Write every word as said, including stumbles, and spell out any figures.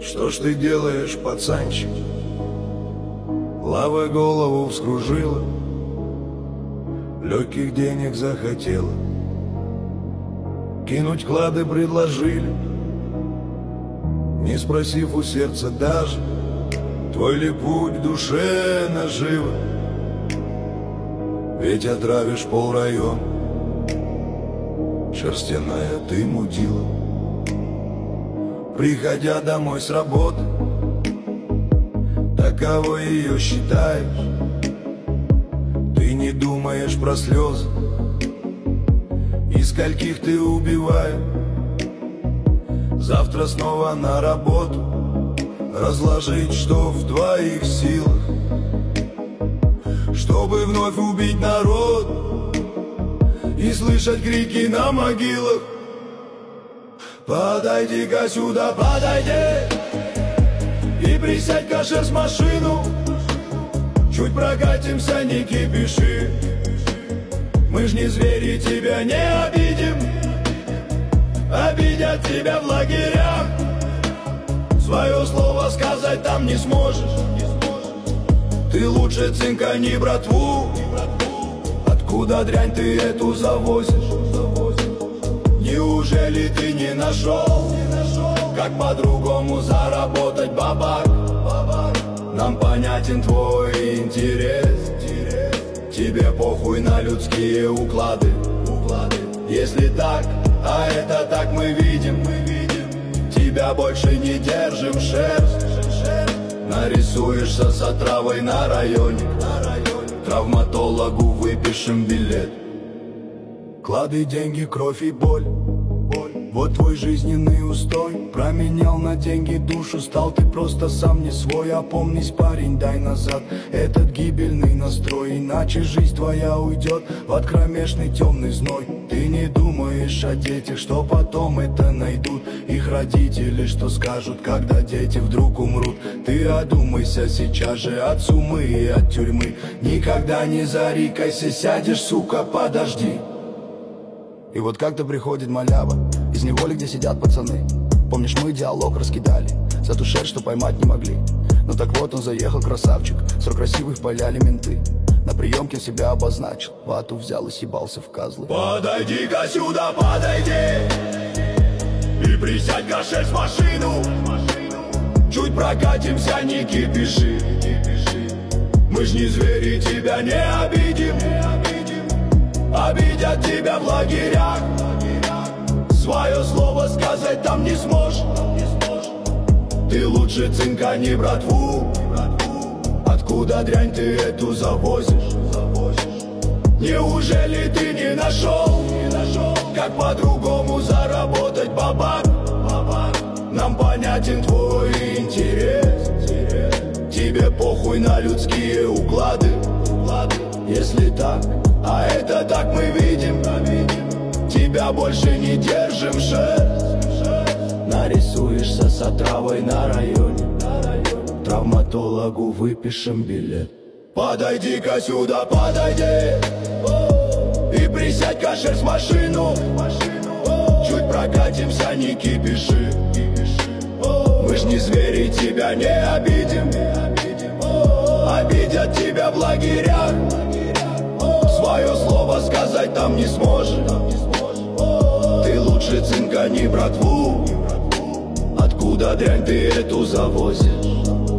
Что ж ты делаешь, пацанчик? Лава голову вскружила, легких денег захотела, кинуть клады предложили, не спросив у сердца даже, твой ли путь в душе наживо. Ведь отравишь полрайона, шерстяная ты мудила. Приходя домой с работы, таковой ее считаешь. Ты не думаешь про слезы, и скольких ты убиваешь. Завтра снова на работу, разложить, что в твоих силах, чтобы вновь убить народ и слышать крики на могилах. Подойди-ка сюда, подойди и присядь-ка шерсть в машину. Чуть прокатимся, не кипиши. Мы ж не звери, тебя не обидим. Обидят тебя в лагерях, свое слово сказать там не сможешь. Ты лучше цинкани братву. Откуда дрянь ты эту завозишь? Неужели ты не нашел, как по-другому заработать бабак? Нам понятен твой интерес, тебе похуй на людские уклады. Если так, а это так мы видим, тебя больше не держим шерсть. Нарисуешься с отравой на районе, травматологу выпишем билет. Клады, деньги, кровь и боль, вот твой жизненный устой. Променял на деньги душу, стал ты просто сам не свой. Опомнись, парень, дай назад этот гибельный настрой, иначе жизнь твоя уйдет в кромешный темный зной. Ты не думаешь о детях, что потом это найдут их родители, что скажут, когда дети вдруг умрут. Ты одумайся сейчас же от сумы и от тюрьмы. Никогда не зарикайся, сядешь, сука, подожди. И вот как-то приходит малява из неволи, где сидят пацаны. Помнишь, мы диалог раскидали за ту шерсть, что поймать не могли. Ну так вот он заехал, красавчик, срок красивых паляли менты. На приемке себя обозначил, вату взял и съебался в козлы. Подойди-ка сюда, подойди и присядь-ка шерсть в машину. Чуть прокатимся, не кипиши. Мы ж не звери, тебя не обидим. Обидят тебя в лагерях, свое слово сказать там не сможешь. Ты лучше цинкани братву. Откуда дрянь ты эту завозишь? Неужели ты не нашел, как по-другому заработать бабак? Нам понятен твой интерес, тебе похуй на людские уклады. Если так, а это так мы видим, тебя больше не держим шерсть. Нарисуешься с отравой на районе, травматологу выпишем билет. Подойди-ка сюда, подойди и присядь-ка шерсть в машину. Чуть прокатимся, не кипиши. Мы ж не звери, тебя не обидим. Обидят тебя в лагерях, свое слово сказать там не сможешь. Ты лучше цинкани братву. Откуда дрянь ты эту завозишь?